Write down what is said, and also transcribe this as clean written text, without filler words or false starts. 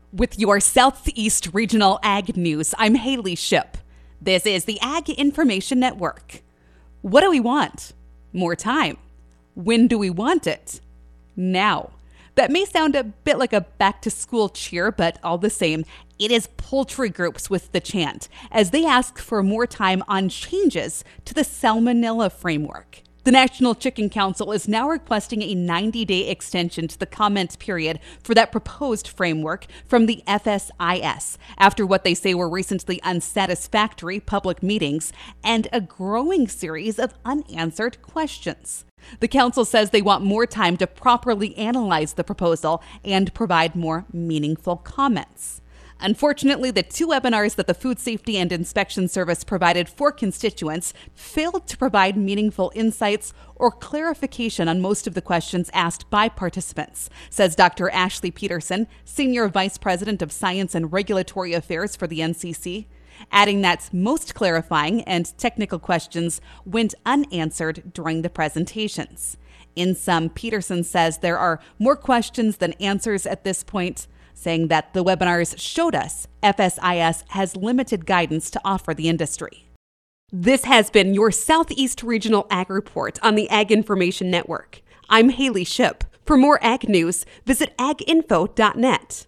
With your Southeast Regional Ag News, I'm Haley Ship. This is the Ag Information Network. What do we want? More time. When do we want it? Now. That may sound a bit like a back-to-school cheer, but all the same, it is poultry groups with the chant, as they ask for more time on changes to the Salmonella framework. The National Chicken Council is now requesting a 90-day extension to the comment period for that proposed framework from the FSIS after what they say were recently unsatisfactory public meetings and a growing series of unanswered questions. The council says they want more time to properly analyze the proposal and provide more meaningful comments. Unfortunately, the two webinars that the Food Safety and Inspection Service provided for constituents failed to provide meaningful insights or clarification on most of the questions asked by participants, says Dr. Ashley Peterson, Senior Vice President of Science and Regulatory Affairs for the NCC, adding that most clarifying and technical questions went unanswered during the presentations. In sum, Peterson says there are more questions than answers at this point, saying that the webinars showed us FSIS has limited guidance to offer the industry. This has been your Southeast Regional Ag Report on the Ag Information Network. I'm Haley Ship. For more ag news, visit aginfo.net.